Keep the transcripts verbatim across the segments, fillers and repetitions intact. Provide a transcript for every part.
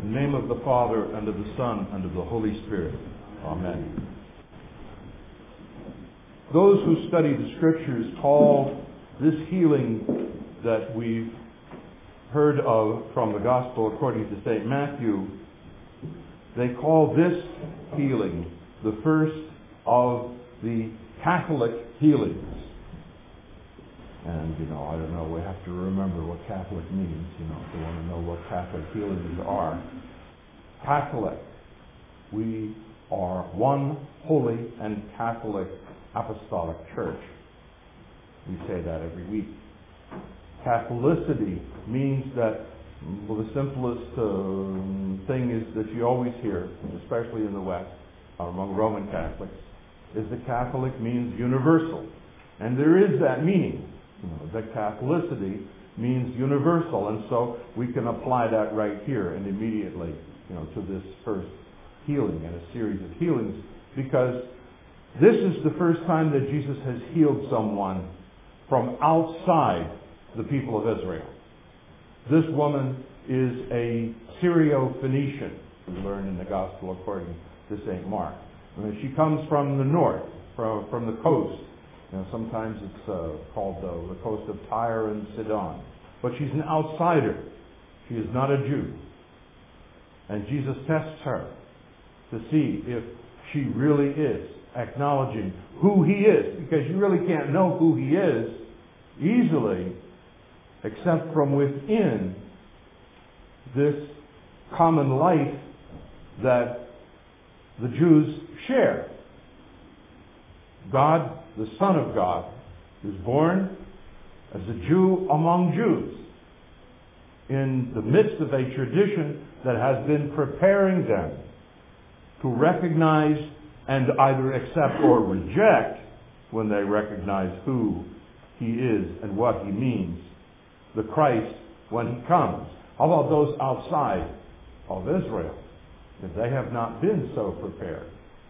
In the name of the Father, and of the Son, and of the Holy Spirit. Amen. Those who study the Scriptures call this healing that we've heard of from the Gospel according to Saint Matthew, they call this healing the first of the Catholic healings. And, you know, I don't know, we have to remember what Catholic means, you know, if you want to know what Catholic healings are. Catholic, we are one holy and Catholic apostolic church. We say that every week. Catholicity means that, well, the simplest uh, thing is that you always hear, especially in the West, among Roman Catholics, is that Catholic means universal. And there is that meaning. You know, that Catholicity means universal, and so we can apply that right here and immediately, you know, to this first healing and a series of healings, because this is the first time that Jesus has healed someone from outside the people of Israel. This woman is a Syro-Phoenician, we learn in the Gospel according to Saint Mark. I mean, she comes from the north, from, from the coast. You know, sometimes it's uh, called uh, the coast of Tyre and Sidon. But she's an outsider. She is not a Jew. And Jesus tests her to see if she really is acknowledging who he is. Because you really can't know who he is easily except from within this common life that the Jews share. God, the Son of God, is born as a Jew among Jews in the midst of a tradition that has been preparing them to recognize and either accept or reject, when they recognize who he is and what he means, the Christ when he comes. How about those outside of Israel? If they have not been so prepared.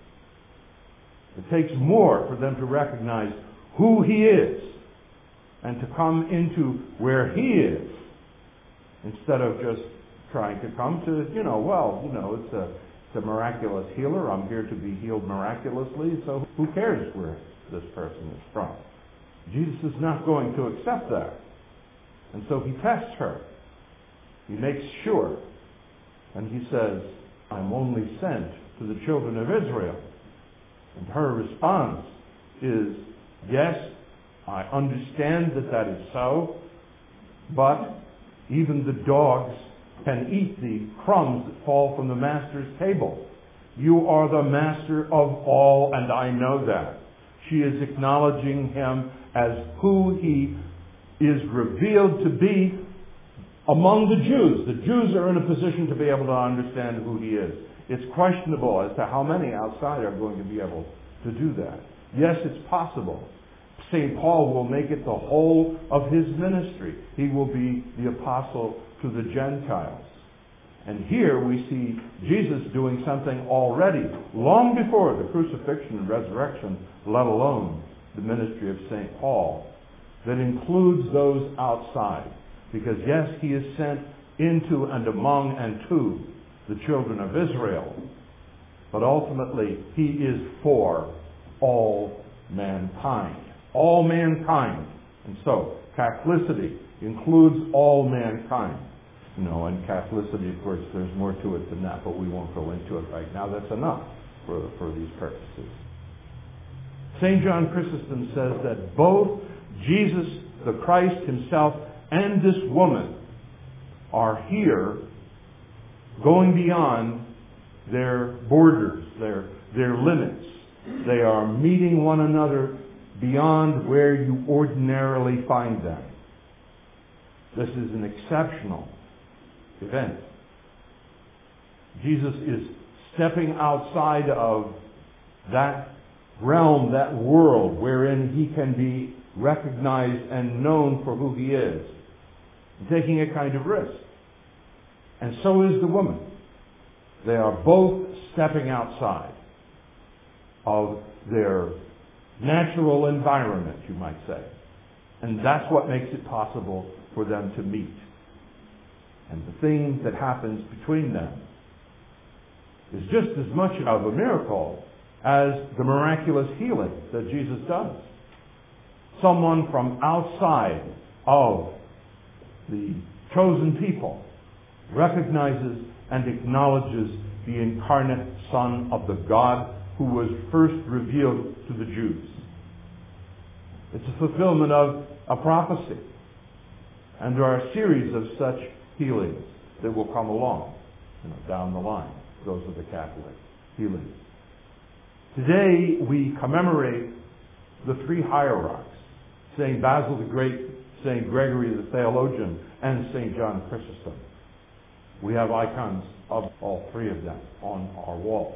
It takes more for them to recognize who he is and to come into where he is instead of just trying to come to, you know, well, you know, it's a, it's a miraculous healer. I'm here to be healed miraculously, so who cares where this person is from? Jesus is not going to accept that. And so he tests her. He makes sure. And he says, I'm only sent to the children of Israel. And her response is, yes, I understand that that is so, but even the dogs can eat the crumbs that fall from the master's table. You are the master of all, and I know that. She is acknowledging him as who he is revealed to be among the Jews. The Jews are in a position to be able to understand who he is. It's questionable as to how many outside are going to be able to do that. Yes, it's possible. Saint Paul will make it the whole of his ministry. He will be the apostle to the Gentiles. And here we see Jesus doing something already, long before the crucifixion and resurrection, let alone the ministry of Saint Paul, that includes those outside. Because yes, he is sent into and among and to the children of Israel, but ultimately he is for all mankind. All mankind. And so, Catholicity includes all mankind. You know, and Catholicity, of course, there's more to it than that, but we won't go into it right now. That's enough for, for these purposes. Saint John Chrysostom says that both Jesus, the Christ himself, and this woman are here going beyond their borders, their, their limits. They are meeting one another beyond where you ordinarily find them. This is an exceptional event. Jesus is stepping outside of that realm, that world wherein he can be recognized and known for who he is, taking a kind of risk. And so is the woman. They are both stepping outside of their natural environment, you might say. And that's what makes it possible for them to meet. and the thing that happens between them is just as much of a miracle as the miraculous healing that Jesus does. Someone from outside of the chosen people recognizes and acknowledges the incarnate Son of the God who was first revealed to the Jews. It's a fulfillment of a prophecy. And there are a series of such healings that will come along, you know, down the line. Those are the Catholic healings. Today we commemorate the three hierarchs, Saint Basil the Great, Saint Gregory the Theologian, and Saint John Chrysostom. We have icons of all three of them on our walls.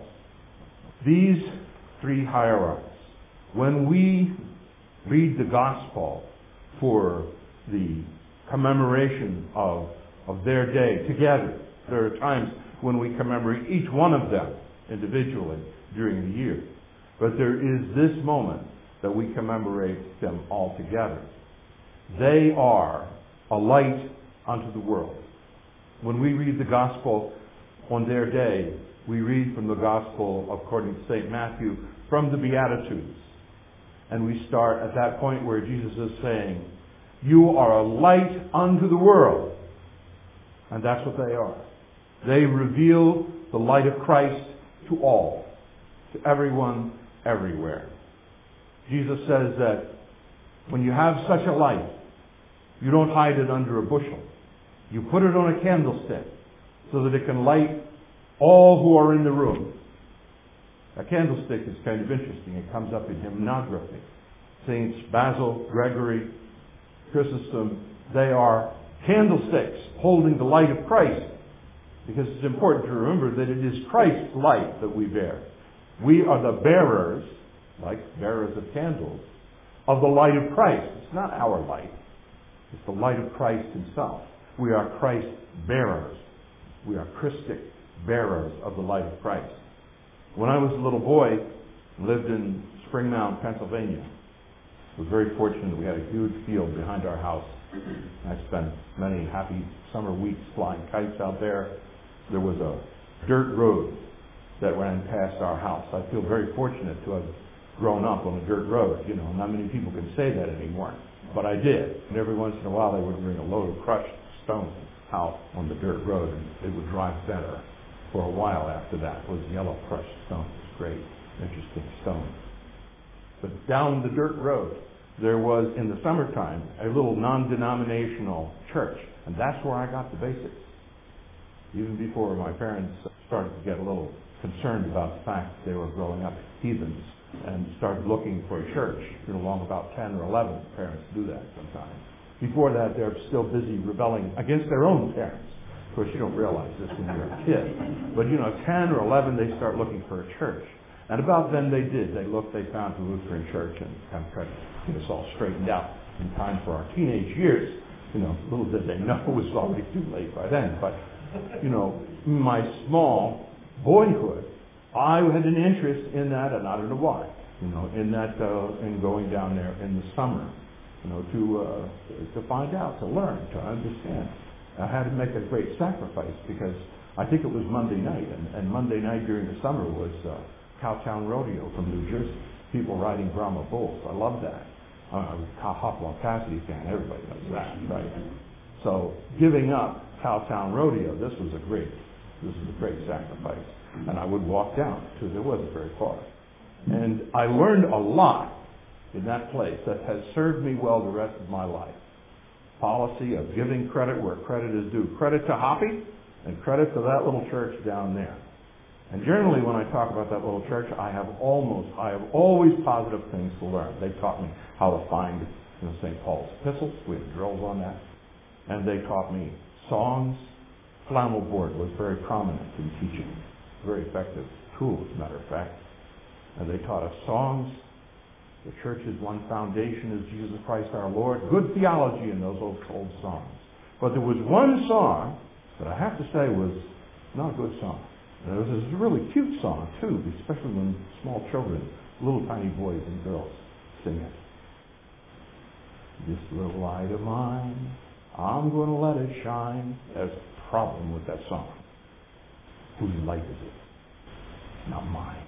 These three hierarchs, when we read the Gospel for the commemoration of, of their day together, there are times when we commemorate each one of them individually during the year. But there is this moment that we commemorate them all together. They are a light unto the world. When we read the Gospel on their day, we read from the Gospel according to Saint Matthew from the Beatitudes. And we start at that point where Jesus is saying, "You are a light unto the world." And that's what they are. They reveal the light of Christ to all, to everyone, everywhere. Jesus says that when you have such a light, you don't hide it under a bushel. You put it on a candlestick so that it can light all who are in the room. A candlestick is kind of interesting. It comes up in hymnography. Saints Basil, Gregory, Chrysostom, they are candlesticks holding the light of Christ, because it's important to remember that it is Christ's light that we bear. We are the bearers, like bearers of candles, of the light of Christ. It's not our light. It's the light of Christ himself. We are Christ bearers. We are Christic bearers of the light of Christ. When I was a little boy, I lived in Spring Mound, Pennsylvania. I was very fortunate. We had a huge field behind our house. I spent many happy summer weeks flying kites out there. There was a dirt road that ran past our house. I feel very fortunate to have grown up on a dirt road. You know, not many people can say that anymore, but I did. And every once in a while, they would bring a load of crushed stone out on the dirt road, and it would drive better. For a while after that, it was yellow crushed stone. It was great, interesting stone. But down the dirt road, there was, in the summertime, a little non-denominational church, and that's where I got the basics. Even before my parents started to get a little concerned about the fact that they were growing up heathens and started looking for a church, you know, along about ten or eleven. Parents do that sometimes. Before that, they're still busy rebelling against their own parents. Of course, you don't realize this when you're a kid. But, you know, ten or eleven, they start looking for a church. And about then they did. They looked, they found the Lutheran church and kind of tried to get us all straightened out in time for our teenage years. You know, little did they know it was already too late by then. But, you know, in my small boyhood, I had an interest in that, and I don't know why, you know, in that, uh, in going down there in the summer, you know, to uh, to find out, to learn, to understand. I had to make a great sacrifice because I think it was Monday night, and, and Monday night during the summer was uh, Cowtown Rodeo from New Jersey. People riding Brahma bulls. I love that. I'm a Hopalong Cassidy fan. Everybody knows that, right? So giving up Cowtown Rodeo, this was a great, this was a great sacrifice. And I would walk down because it wasn't very far. And I learned a lot in that place that has served me well the rest of my life. Policy of giving credit where credit is due. Credit to Hoppy and credit to that little church down there. And generally when I talk about that little church, I have almost, I have always positive things to learn. They taught me how to find, you know, Saint Paul's epistles. We had drills on that. And they taught me songs. Flannel board was very prominent in teaching. Very effective tool, as a matter of fact. And they taught us songs. The church's one foundation is Jesus Christ our Lord. Good theology in those old, old songs. But there was one song that I have to say was not a good song. And it was a really cute song, too, especially when small children, little tiny boys and girls, sing it. This little light of mine, I'm going to let it shine. That's problem with that song. Whose light is it? Not mine.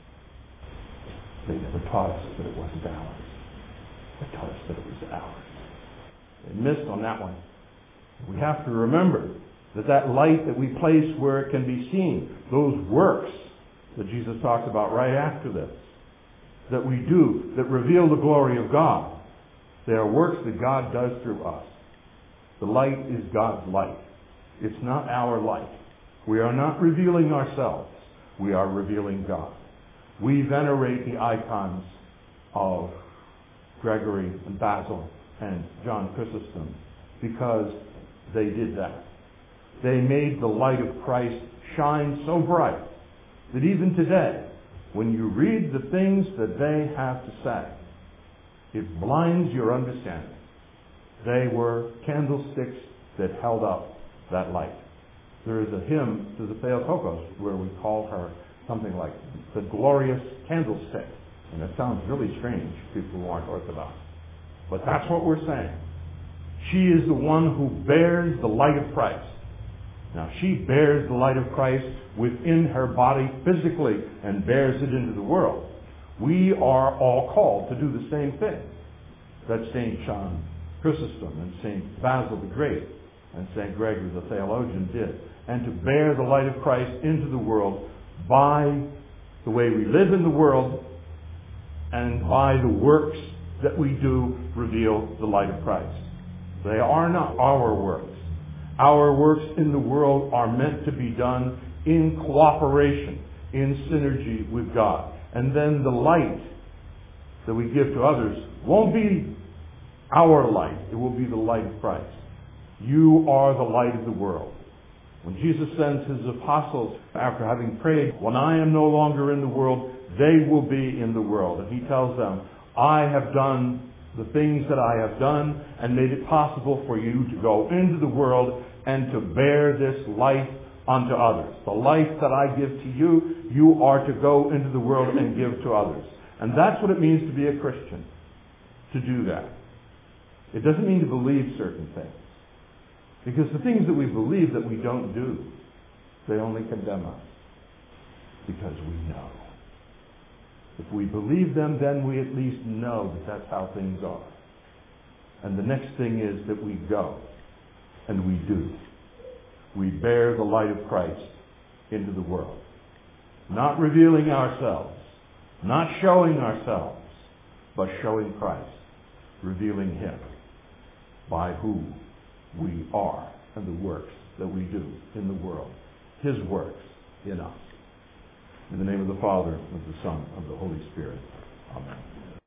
They never taught us that it wasn't ours. They taught us that it was ours. They missed on that one. We have to remember that that light that we place where it can be seen, those works that Jesus talks about right after this, that we do, that reveal the glory of God, they are works that God does through us. The light is God's light. It's not our light. We are not revealing ourselves. We are revealing God. We venerate the icons of Gregory and Basil and John Chrysostom because they did that. They made the light of Christ shine so bright that even today, when you read the things that they have to say, it blinds your understanding. They were candlesticks that held up that light. There is a hymn to the Theotokos where we call her something like the glorious candlestick. And it sounds really strange to people who aren't Orthodox. But that's what we're saying. She is the one who bears the light of Christ. Now, she bears the light of Christ within her body physically and bears it into the world. We are all called to do the same thing that Saint John Chrysostom and Saint Basil the Great and Saint Gregory the theologian did, and to bear the light of Christ into the world by the way we live in the world and by the works that we do reveal the light of Christ. They are not our works. Our works in the world are meant to be done in cooperation, in synergy with God. And then the light that we give to others won't be our light. It will be the light of Christ. You are the light of the world. When Jesus sends his apostles, after having prayed, when I am no longer in the world, they will be in the world. And he tells them, I have done the things that I have done and made it possible for you to go into the world and to bear this light unto others. The light that I give to you, you are to go into the world and give to others. And that's what it means to be a Christian, to do that. It doesn't mean to believe certain things. Because the things that we believe that we don't do, they only condemn us. Because we know. If we believe them, then we at least know that that's how things are. And the next thing is that we go. And we do. We bear the light of Christ into the world. Not revealing ourselves. Not showing ourselves. But showing Christ. Revealing Him. By who we are and the works that we do in the world. His works in us. In the name of the Father, of the Son, of the Holy Spirit. Amen.